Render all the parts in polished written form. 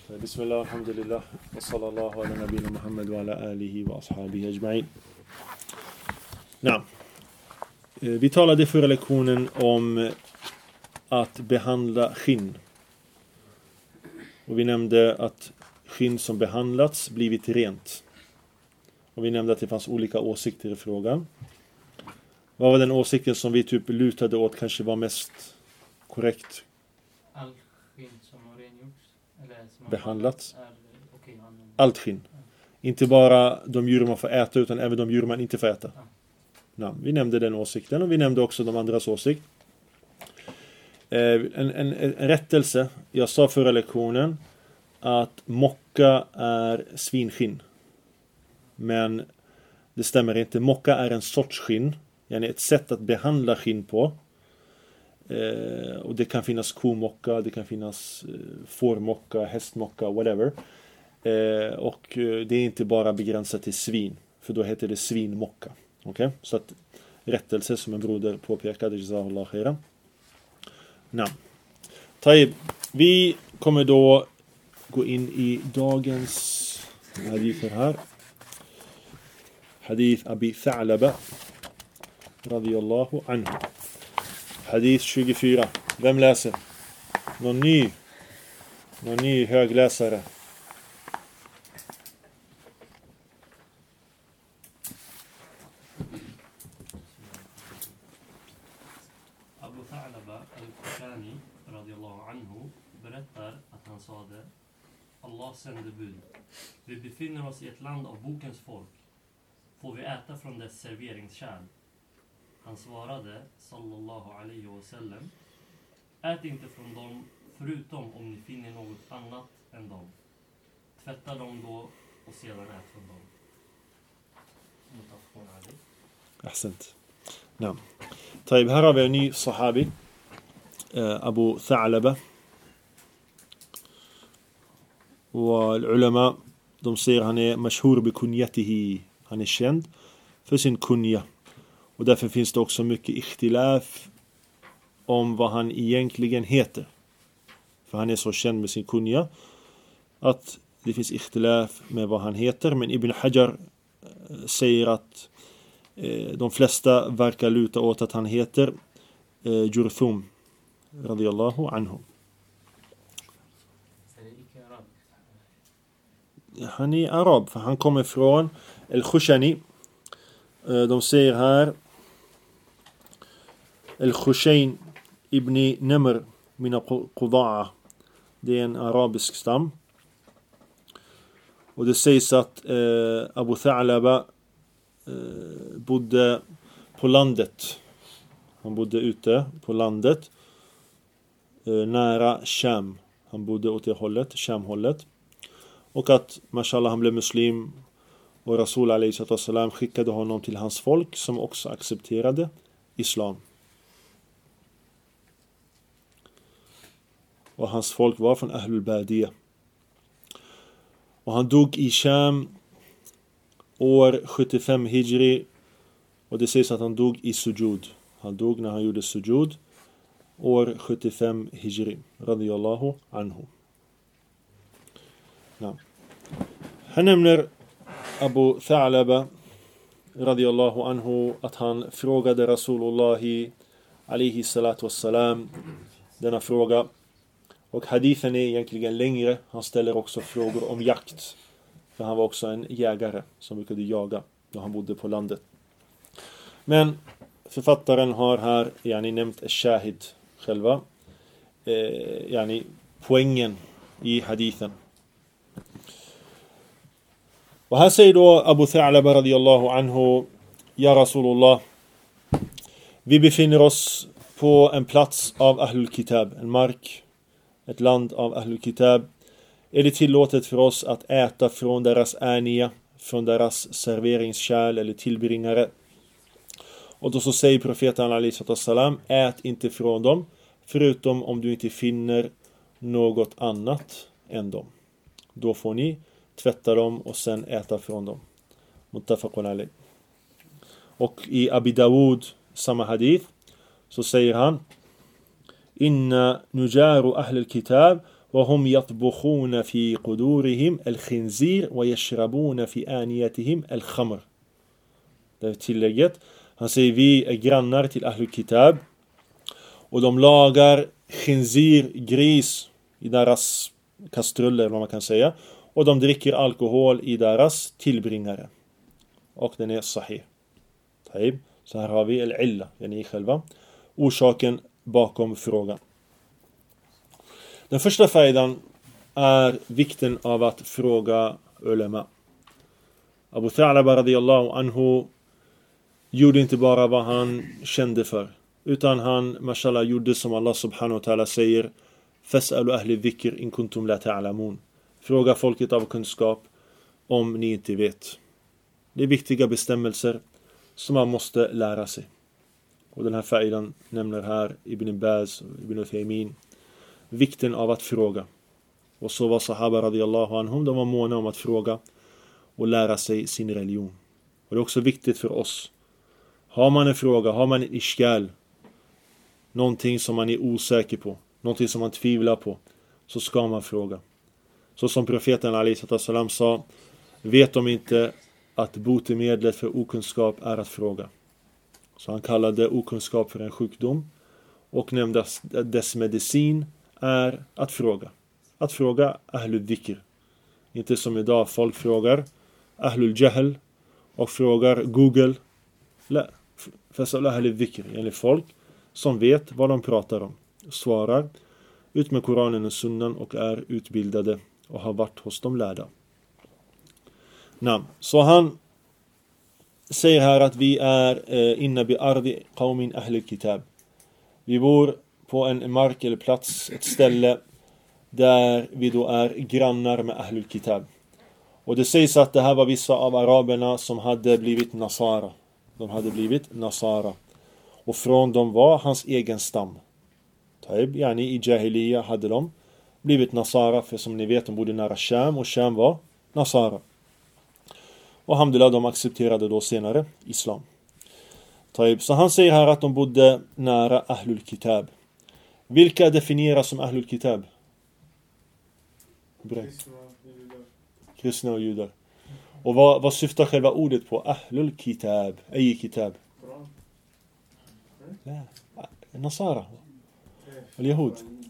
بسم الله الحمد لله وصلى الله على نبينا محمد وعلى آله وأصحابه أجمعين. نعم. Vi talade förra lektionen om att behandla skinn. Och vi nämnde att skinn som behandlats blivit rent. Och vi nämnde att det fanns olika åsikter i frågan. Vad var den åsikten som vi typ lutade åt kanske var mest korrekt? All skinn som har rengjorts eller som Behandlats. Okej, Allt skinn. Inte bara de djur man får äta utan även de djur man inte får äta. Ja, vi nämnde den åsikten och vi nämnde också de andras åsikt. En rättelse. Jag sa förra lektionen att mocka är svinskinn. Men det stämmer inte. Mocka är en sorts skinn. Yani ett sätt att behandla skinn på. Och det kan finnas komocka, det kan finnas fårmocka, hästmocka, whatever. Och det är inte bara begränsat till svin. För då heter det svinmocka. Okej? Så att rättelse som en broder påpekade. Jazahullah khairan. Nam. Taib. Vi kommer då gå in i dagens hadither här. Hadith Abi Tha'laba radiyallahu anhu. Hadith 24. Vem läser? Någon ny högläsare. Abu Tha'laba al-Kushani radiyallahu anhu berättar att han sade: Allah sände bud. Vi befinner oss i ett land av bokens folk. Får vi äta från dess serveringskärl? Han svarade, sallallahu alaihi wasallam: ät inte från dem förutom om ni finner något annat än dem. Tvätta dem då och sedan ät från dem. Ahsant. Naam. Taib, här har vi en ny sahabi. Abu Tha'laba. Och ulama, de säger han är mashhur bi kunyatihi. Han är känd för sin kunja. Och därför finns det också mycket ikhtilaf om vad han egentligen heter. För han är så känd med sin kunja att det finns ikhtilaf med vad han heter. Men Ibn Hajar säger att de flesta verkar luta åt att han heter Jurthum radiyallahu anhu. Han är arab för han kommer från Al-Khushani. De säger här Al-Khushayn ibn Namr mina Quda'a. Det är en arabisk stam. Och det sägs att Abu Tha'laba bodde på landet. Han bodde ute på landet nära Sham. Han bodde åt det hållet, Sham-hållet. Och att, mashallah, han blev muslim och Rasul a.s. skickade honom till hans folk som också accepterade islam. Och hans folk var från Ahlul Badiya. Och han dog i Sham år 75 hijri. Och det sägs att han dog i sujud. Han dog när han gjorde sujud år 75 hijri. Radiyallahu anhu. Ja. Han nämner Abu Tha'laba radiyallahu anhu att han frågade Rasulullahi alaihi salatu wassalam denna fråga. Och hadithen är egentligen längre. Han ställer också frågor om jakt. För han var också en jägare som brukade jaga när han bodde på landet. Men författaren har här nämnt shahid själva. Poängen i hadithen. Och här säger då Abu Tha'laba radiyallahu anhu: Ja Rasulullah, vi befinner oss på en plats av Ahlul Kitab, en mark, ett land av Ahlul Kitab. Är det tillåtet för oss att äta från deras aniya, från deras serveringskärl eller tillbringare? Och då så säger profeten alaihissalam: ät inte från dem förutom om du inte finner något annat än dem. Då får ni tvätta dem och sen äta från dem. Muttafaqun alayh. Och i Abi Dawud, samma hadith, så säger han: inna nujaru ahlul kitab وهم يطبخون في قدورهم الخنزير ويشربون في آنيتهم الخمر. Det är tillägget. Han säger vi är grannar till Ahlul Kitab och de lagar khinzir, gris i deras kastruller, vad man kan säga, och de dricker alkohol i deras tillbringare. Och den är sahih. Taib. Så här har vi al-illa, yani själva orsaken bakom frågan. Den första faidan är vikten av att fråga ulema. Abu Tha'laba radiyallahu anhu gjorde inte bara vad han kände för, utan han, mashallah, gjorde som Allah subhanahu wa ta'ala säger: Fas'alu ahli dhikr in kuntum la ta'lamun. Fråga folket av kunskap om ni inte vet. Det är viktiga bestämmelser som man måste lära sig. Och den här faidan nämner här Ibn Baz och Ibn Uthaymin vikten av att fråga. Och så var sahaba radiyallahu anhum, de var måna om att fråga och lära sig sin religion. Och det är också viktigt för oss. Har man en fråga, har man en ishkal, någonting som man är osäker på, någonting som man tvivlar på, så ska man fråga. Så som profeten alaihi salam sa: vet de inte att botemedlet för okunskap är att fråga? Så han kallade okunskap för en sjukdom och nämnde att dess medicin är att fråga. Att fråga ahlul dhikr. Inte som idag folk frågar ahlul jahl och frågar Google. La, fasal ahlul dhikr. Yani folk som vet vad de pratar om. Svarar ut med Koranen och Sunnan och är utbildade och har varit hos de lärda. Så han säger här att vi är inna bi ardi qawmin ahlul kitab. Vi bor på en mark eller plats, ett ställe där vi då är grannar med Ahlul Kitab. Och det sägs att det här var vissa av araberna som hade blivit Nasara. De hade blivit Nasara. Och från dem var hans egen stam. Taib, yani i Jahiliya hade de blivit Nasara, för som ni vet de bodde nära Sham och Sham var Nasara. Och alhamdulillah, de accepterade då senare islam. Taib, så han säger här att de bodde nära Ahlul Kitab. Vilka definieras som Ahlul Kitab? Kristna och judar. Och vad syftar själva ordet på? Ahlul Kitab. Ej kitab. Nasara. Eller Yahud.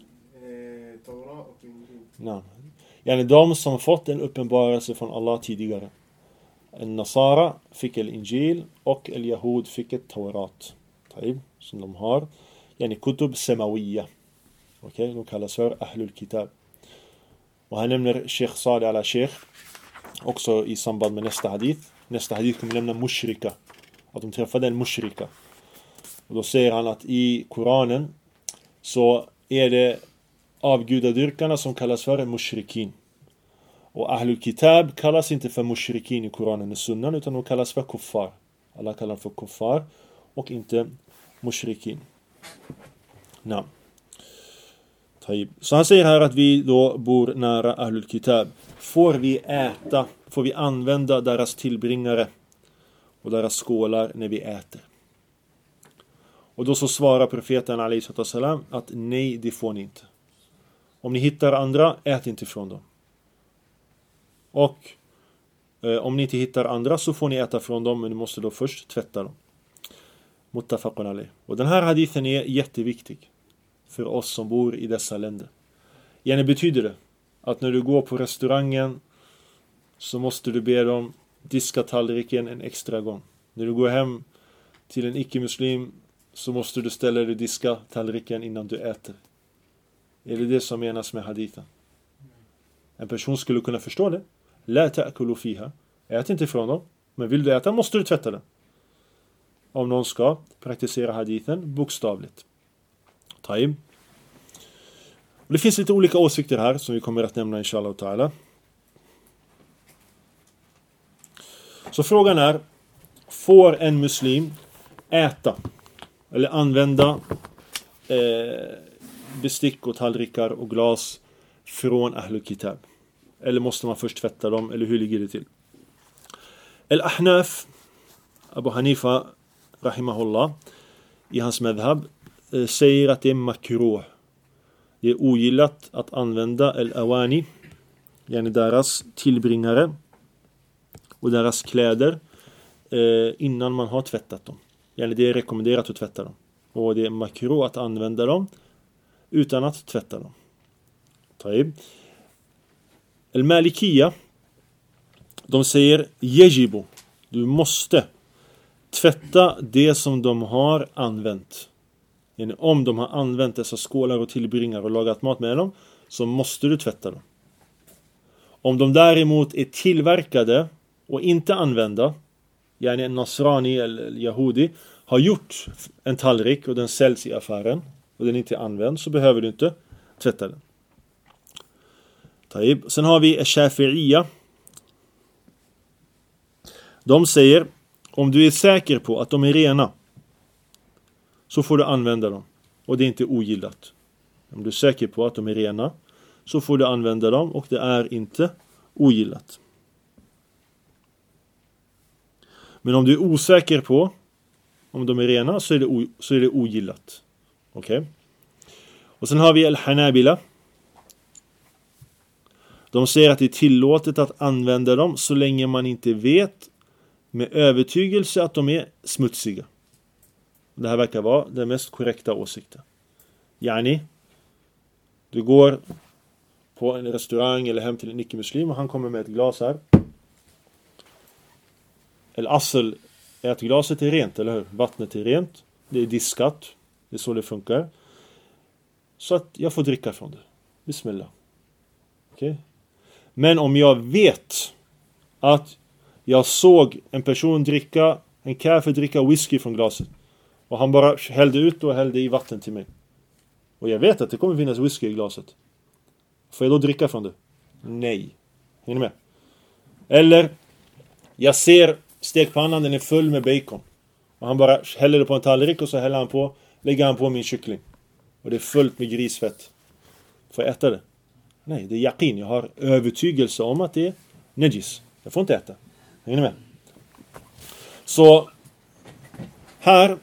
Nej. Yani de som fått en uppenbarelse från Allah tidigare. En Nasara fick el Injil och el Yahud fick ett Taurat. Taib, som de har. Yani kutub semawiya. Okej, de kallas för Ahlul Kitab. Och han nämner Sheikh Salih al-Sheikh också i samband med nästa hadith. Nästa hadith kommer lämna mushrika. Att de träffade en mushrika. Och då säger han att i Koranen så är det avgudadyrkarna som kallas för mushrikin. Och Ahlul Kitab kallas inte för mushrikin i Koranen och Sunnan, utan de kallas för kuffar. Alla kallar för kuffar och inte mushrikin. Så han säger här att vi då bor nära Ahlul Kitab. Får vi använda deras tillbringare och deras skålar när vi äter? Och då så svarar profeten alaihi salam att nej, det får ni inte. Om ni hittar andra, ät inte från dem. Och om ni inte hittar andra så får ni äta från dem, men ni måste då först tvätta dem. Muttafaqun alayh. Och den här hadithen är jätteviktig för oss som bor i dessa länder. Yani betyder det att när du går på restaurangen så måste du be dem diska tallriken en extra gång. När du går hem till en icke-muslim så måste du ställa dig och diska tallriken innan du äter. Är det som menas med hadithen? En person skulle kunna förstå det. La ta'kulu fiha. Ät inte från dem. Men vill du äta måste du tvätta den. Om någon ska praktisera hadithen bokstavligt. Taib. Och det finns lite olika åsikter här som vi kommer att nämna inshallah ta'ala. Så frågan är: får en muslim äta eller använda bestick och tallrikar och glas från Ahlul Kitab? Eller måste man först tvätta dem? Eller hur ligger det till? Al-Ahnaf, Abu Hanifa rahimahullah, i hans madhab säger att det är makruh. Det är ogillat att använda al-awani, yani deras tillbringare och deras kläder innan man har tvättat dem. Yani det är rekommenderat att tvätta dem. Och det är makruh att använda dem utan att tvätta dem. طيب. Al-Malikiya, de säger yajibu. Du måste tvätta det som de har använt. Yani om de har använt dessa skålar och tillbringar och lagat mat med dem, så måste du tvätta dem. Om de däremot är tillverkade och inte använda, yani en nasrani eller yahudi har gjort en tallrik och den säljs i affären och den inte är använd, så behöver du inte tvätta den. طيب. Sen har vi Shafi'iyya. De säger, om du är säker på att de är rena, så får du använda dem. Och det är inte ogillat. Om du är säker på att de är rena, så får du använda dem och det är inte ogillat. Men om du är osäker på om de är rena, så är det ogillat. Okej? Och sen har vi Al-Hanabila. De säger att det är tillåtet att använda dem så länge man inte vet med övertygelse att de är smutsiga. Det här verkar vara den mest korrekta åsikten. Yani, du går på en restaurang eller hem till en icke-muslim och han kommer med ett glas här. Al-asl är att glaset är rent, eller hur? Vattnet är rent, det är diskat, det är så det funkar. Så att jag får dricka från det. Bismillah. Okej? Men om jag vet att jag såg en person dricka, en kafir dricka whisky från glaset, och han bara hällde ut och hällde i vatten till mig, och jag vet att det kommer finnas whisky i glaset, får jag då dricka från det? Nej. Hänger ni med? Eller jag ser stekpannan, den är full med bacon, och han bara häller det på en tallrik och så lägger han på min kyckling, och det är fullt med grisfett. Får jag äta det? Nej, det är yaqin. Jag har övertygelse om att det är najis. Jag får inte äta. Hänger ni med? Så här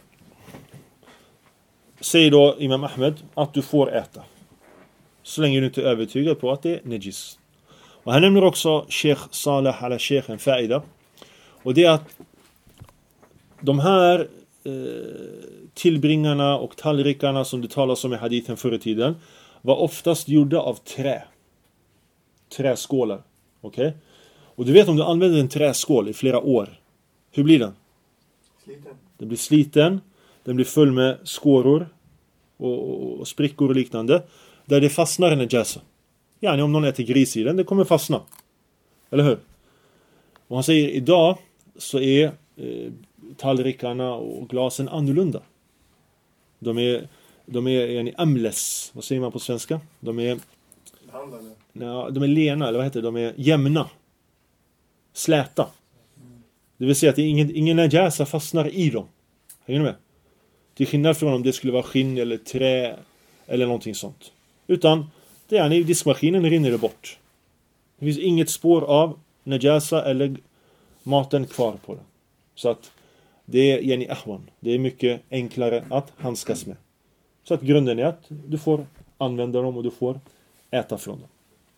säger då Imam Ahmed att du får äta, så länge du inte är övertygad på att det är najis. Och här nämner också Sheikh Saleh ala Sheikh en faida. Och det är att de här tillbringarna och tallrikarna som det talas om i hadithen förr i tiden var oftast gjorda av träskålar. Okej? Och du vet, om du använder en träskål i flera år, hur blir den? Sliten. Den blir sliten, den blir full med skåror och sprickor och liknande, där det fastnar en najasa. Yani om någon äter gris i den, det kommer fastna. Eller hur? Och han säger, idag så är tallrikarna och glasen annorlunda. De är yani amles. Vad säger man på svenska? De är lena, eller vad heter det? De är jämna. Släta. Det vill säga att ingen najasa fastnar i dem. Hänger ni med? Till skillnad från om det skulle vara skinn eller trä eller någonting sånt. Utan det är i diskmaskinen rinner det bort. Det finns inget spår av najasa eller maten kvar på den. Så att det är yani ahwan. Det är mycket enklare att handskas med. Så att grunden är att du får använda dem och du får äta från dem.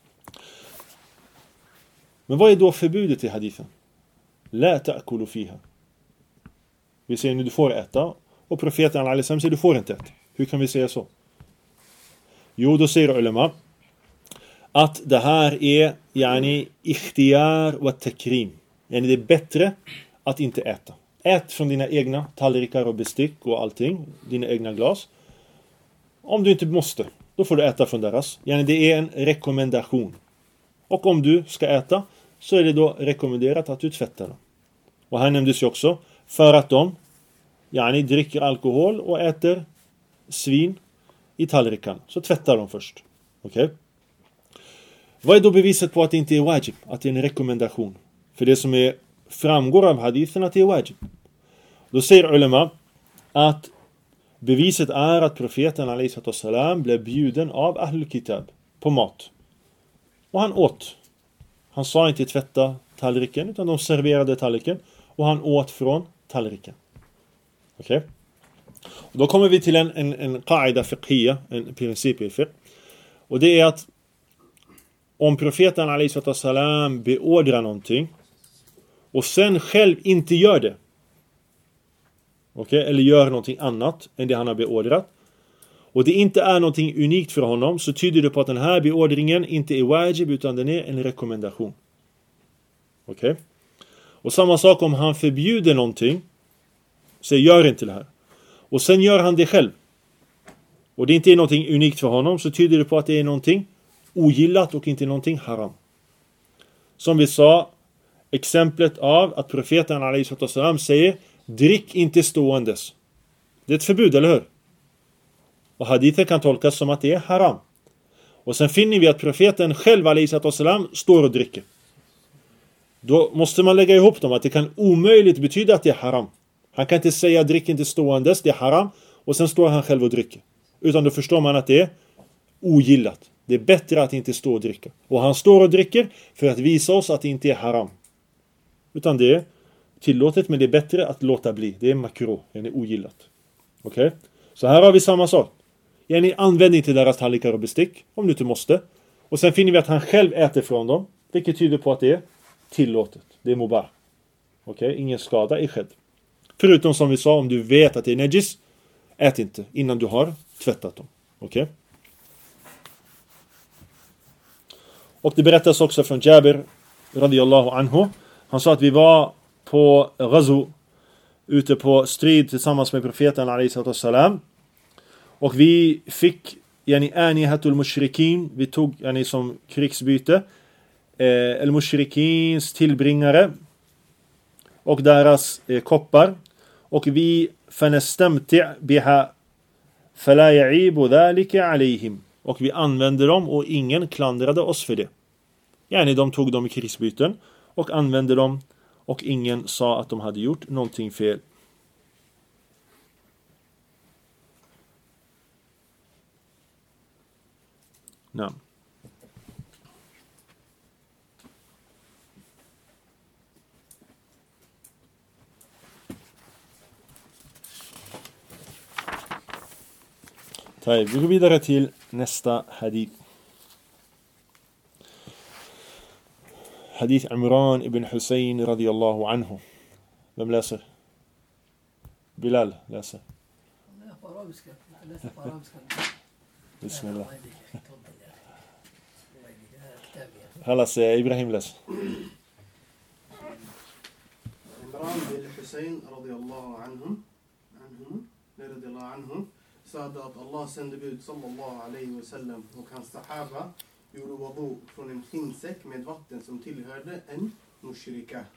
Men vad är då förbudet i hadithen? La ta'kulu fiha. Vi säger nu du får äta, och profeten al-Alayhi säger du får inte äta. Hur kan vi säga så? Jo, då säger ulema att det här är yani ikhtiyar wa takrim. Yani det är bättre att inte äta. Ät från dina egna tallrikar och bestick och allting, dina egna glas. Om du inte måste, då får du äta från deras. Yani det är en rekommendation. Och om du ska äta, så är det då rekommenderat att du tvättar dem. Och här nämndes ju också, för att de yani dricker alkohol och äter svin i tallrikan, så tvättar de först. Okej? Vad är då beviset på att det inte är wajib, att det är en rekommendation? För det som framgår av hadithen att det är wajib. Då säger ulema att beviset är att profeten a.s. blev bjuden av Ahlul Kitab på mat. Och han åt. Han sa inte tvätta tallriken, utan de serverade tallriken. Och han åt från tallriken. Okej? Och då kommer vi till en qaida fiqhiyya, en princip i fiqh. Och det är att om profeten alaihissalam beordrar någonting och sen själv inte gör det, eller gör någonting annat än det han har beordrat, och det inte är någonting unikt för honom, så tyder det på att den här beordringen inte är wajib utan den är en rekommendation. Och samma sak om han förbjuder någonting, så gör inte det här, och sen gör han det själv och det inte är någonting unikt för honom, så tyder det på att det är någonting ogillat och inte någonting haram. Som vi sa, exemplet av att profeten alaihissalam säger drick inte ståendes. Det är ett förbud, eller hur? Och hadithen kan tolkas som att det är haram. Och sen finner vi att profeten själv alaihissalam står och dricker. Då måste man lägga ihop dem, att det kan omöjligt betyda att det är haram. Han kan inte säga drick inte ståendes, det är haram, och sen står han själv och dricker. Utan då förstår man att det är ogillat. Det är bättre att inte stå och dricka. Och han står och dricker för att visa oss att det inte är haram. Utan det är tillåtet, men det är bättre att låta bli. Det är makro, det är ogillat. Så här har vi samma sak. Använd inte deras tallrikar och bestick om du inte måste. Och sen finner vi att han själv äter från dem, vilket tyder på att det är tillåtet. Det är mubah. Ingen skada är skedd. Förutom som vi sa, om du vet att det är najis, ät inte innan du har tvättat dem. Och det berättas också från Jabir radiyallahu anhu. Han sa att vi var på Ghazu, ute på strid tillsammans med profeten alaihissalam. Och vi fick anihatul mushrikin, vi tog som krigsbyte al-mushrikins tillbringare och deras koppar, och vi fanastamti' biha fala ya'ibu dhalika alayhim, och vi använde dem och ingen klandrade oss för det. De tog dem i krigsbyten och använde dem och ingen sa att de hade gjort någonting fel. Nej. Vi går vidare till nästa hadith. Hadith Imran ibn Hussein radiyallahu anhu. Vem läser? Bilal läser. På arabiska. Jag läser på arabiska. Bismillah. Halas, Ibrahim läs. Imran ibn Hussein radiyallahu anhu sa att Allah sände bud sallallahu alaihi wasallam och hans sahaba gjorde wudu från en skinnsäck med vatten som tillhörde en mushrika,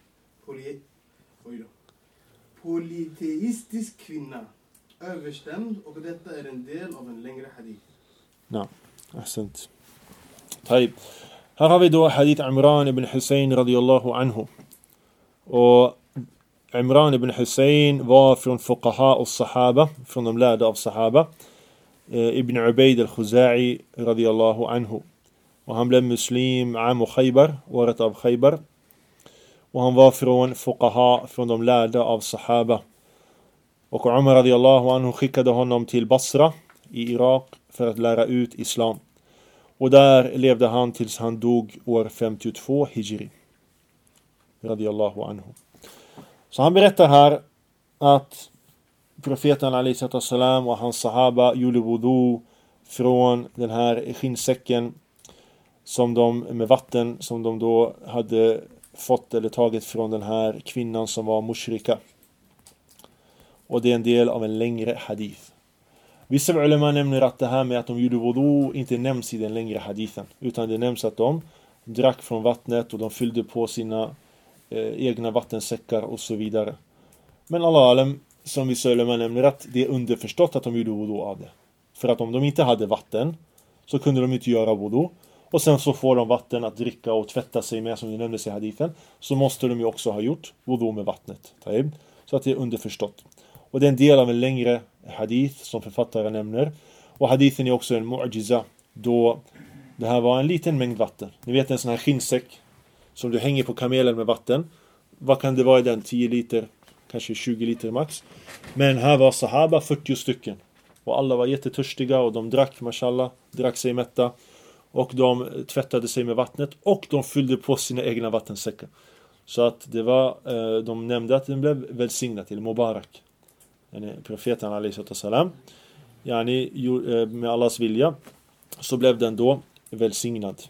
polyteistisk kvinna, överstämd, och detta är en del av en längre hadith. Ja, ahsant. Taib. Här har vi då hadith Imran ibn Hussein radiyallahu anhu. Och Imran ibn Hussein var från fuqaha och sahaba, från de lärda av sahaba. Ibn Ubayd al-Khuza'i radiyallahu anhu. Och han blev muslim am Khaybar, året av Khaybar. Och han var från fuqaha, från de lärda av sahaba. Och Umar radiyallahu anhu skickade honom till Basra i Irak för att lära ut islam. Och där levde han tills han dog år 52 hijri. Radiyallahu anhu. Så han berättar här att profeten alaihissalam och hans sahaba gjorde wudu från den här skinnsäcken som de, med vatten som de då hade fått eller tagit från den här kvinnan som var mushrika. Och det är en del av en längre hadith. Vissa ulema nämner att det här med att de gjorde wudu inte nämns i den längre hadithen, utan det nämns att de drack från vattnet och de fyllde på sina egna vattensäckar och så vidare. Men Allah alam, som vissa ulema nämner, att det är underförstått att de gjorde wudu av det. För att om de inte hade vatten så kunde de inte göra wudu. Och sen så får de vatten att dricka och tvätta sig med, som det nämndes i hadithen. Så måste de ju också ha gjort wudu med vattnet. Så att det är underförstått. Och det är en del av en längre hadith som författaren nämner. Och hadithen är också en mu'jiza, då det här var en liten mängd vatten. Ni vet en sån här skinnsäck som du hänger på kamelen med vatten. Vad kan det vara i den? 10 liter, kanske 20 liter max. Men här var sahaba 40 stycken. Och alla var jättetörstiga och de drack, mashallah, drack sig mätta. Och de tvättade sig med vattnet och de fyllde på sina egna vattensäckar. Så att det var, de nämnde att den blev välsignad till Mubarak. Profeten alaihissalam. Med Allahs vilja så blev den då välsignad.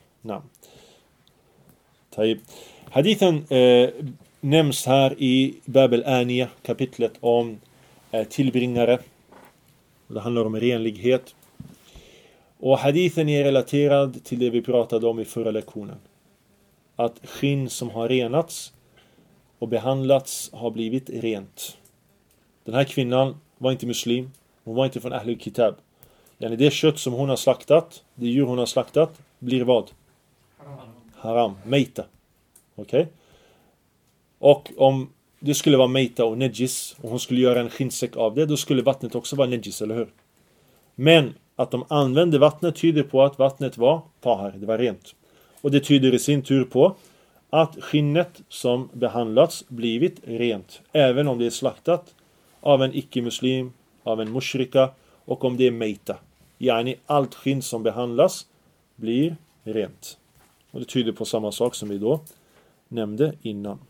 Hadithen nämns här i Bab al-Aniya, kapitlet om tillbringare. Det handlar om renlighet. Och hadithen är relaterad till det vi pratade om i förra lektionen. Att skinn som har renats och behandlats har blivit rent. Den här kvinnan var inte muslim. Hon var inte från Ahlul Kitab. Det kött som hon har slaktat, det djur hon har slaktat, blir vad? Haram. Meita. Okej? Och om det skulle vara meita och nejis och hon skulle göra en skinnsäck av det, då skulle vattnet också vara nejis, eller hur? Men att de använde vattnet tyder på att vattnet var tahar, det var rent. Och det tyder i sin tur på att skinnet som behandlats blivit rent. Även om det är slaktat av en icke-muslim, av en mushrika och om det är meita. Allt skinn som behandlas blir rent. Och det tyder på samma sak som vi då nämnde innan.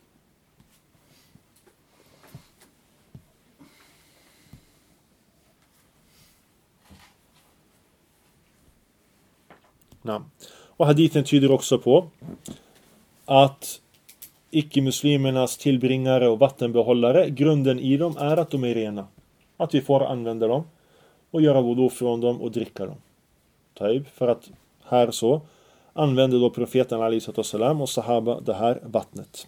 Och hadithen tyder också på att icke-muslimernas tillbringare och vattenbehållare, grunden i dem är att de är rena. Att vi får använda dem och göra wudu från dem och dricka dem. För att här så använde då profeten alaihissalam och sahaba det här vattnet.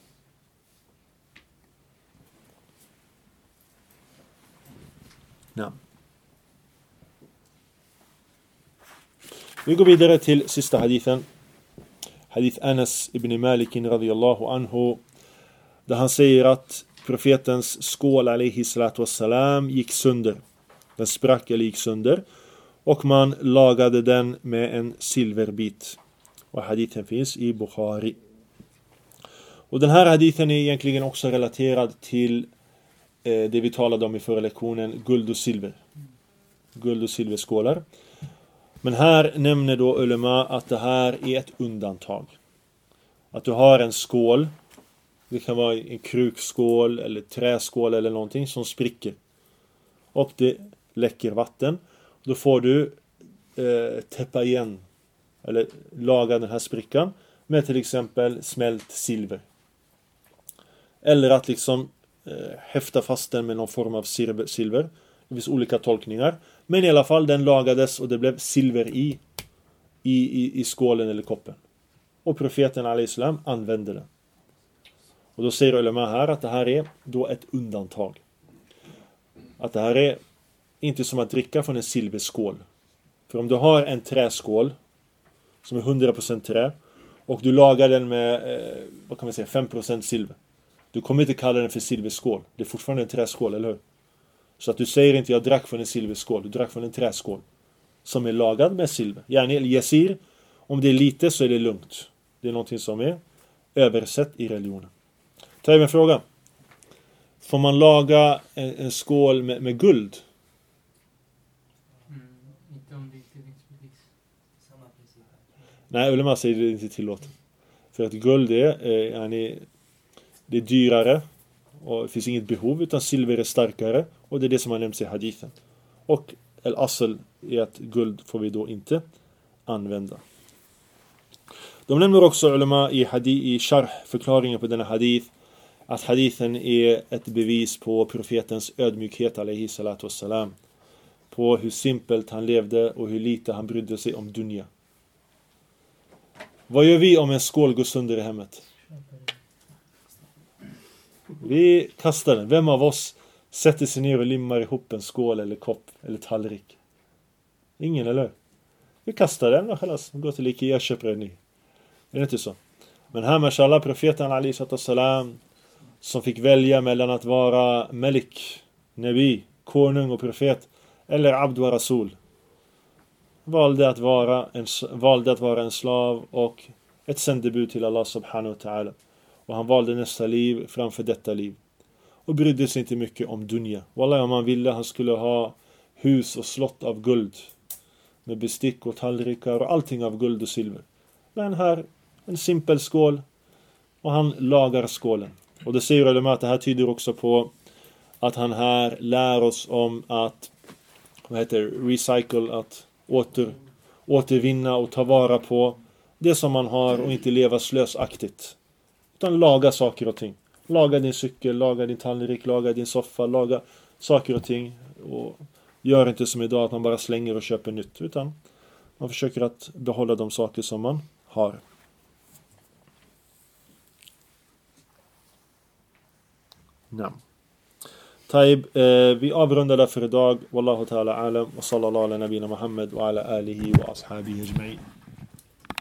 Vi går vidare till sista hadithen. Hadith Anas ibn Malik radiyallahu anhu. Där han säger att profetens skål alaihissalam gick sönder. Den sprack eller gick sönder. Och man lagade den med en silverbit. Och hadithen finns i Bukhari. Och den här hadithen är egentligen också relaterad till det vi talade om i förra lektionen. Guld och silver. Guld och silverskålar. Men här nämner då ulema att det här är ett undantag. Att du har en skål. Det kan vara en krukskål eller träskål eller någonting som spricker. Och det läcker vatten. Då får du täppa igen eller laga den här sprickan med till exempel smält silver. Eller att liksom häfta fast den med någon form av silver. Det finns olika tolkningar. Men i alla fall den lagades och det blev silver i skålen eller koppen. Och profeten alaihissalam använde den. Och då säger ulema här att det här är då ett undantag. Att det här är inte som att dricka från en silverskål. För om du har en träskål som är 100% trä och du lagar den med 5% silver. Du kommer inte kalla den för silverskål. Det är fortfarande en träskål, eller hur? Så att du säger inte jag drack från en silverskål. Du drack från en träskål som är lagad med silver. Yasir, om det är lite så är det lugnt. Det är någonting som är översett i religionen. Ta en fråga. Får man laga en skål med guld? Inte om det inte finns samma princip. Nej, ulema säger det inte tillåtet. För att guld är dyrare. Och det finns inget behov, utan silver är starkare. Och det är det som har nämnts i hadithen. Och al-asl är att guld får vi då inte använda. De nämner också ulema i sharh, förklaringen på denna hadith, att hadithen är ett bevis på profetens ödmjukhet alaihissalatu wassalam. På hur simpelt han levde och hur lite han brydde sig om dunya. Vad gör vi om en skål går sönder i hemmet? Vi kastar den. Vem av oss sätter sig ner och limmar ihop en skål eller kopp eller tallrik? Ingen, eller? Vi kastar den och går till Ikea och köper en ny. Är det inte så? Men här, mashallah, profeten alaihissalam som fick välja mellan att vara Malik, Nabi, konung och profet eller Abd wa Rasul, valde att vara en slav och ett sändebud till Allah subhanahu wa ta'ala. Och han valde nästa liv framför detta liv. Och brydde sig inte mycket om dunya. Wallahi, om han ville han skulle ha hus och slott av guld. med bestick och tallrikar och allting av guld och silver. Men här, en simpel skål, och han lagar skålen. Och det säger ulema att det här tyder också på att han här lär oss om att recycle, att återvinna och ta vara på det som man har och inte leva slösaktigt. Utan laga saker och ting. Laga din cykel, laga din tallrik, laga din soffa, laga saker och ting. Och gör inte som idag att man bara slänger och köper nytt, utan man försöker att behålla de saker som man har. Nam. طيب vi avrundar där för idag. Wallahu ta'ala alam wa sallallahu ala nabina Muhammad wa ala alihi wa ashabihi ajma'in.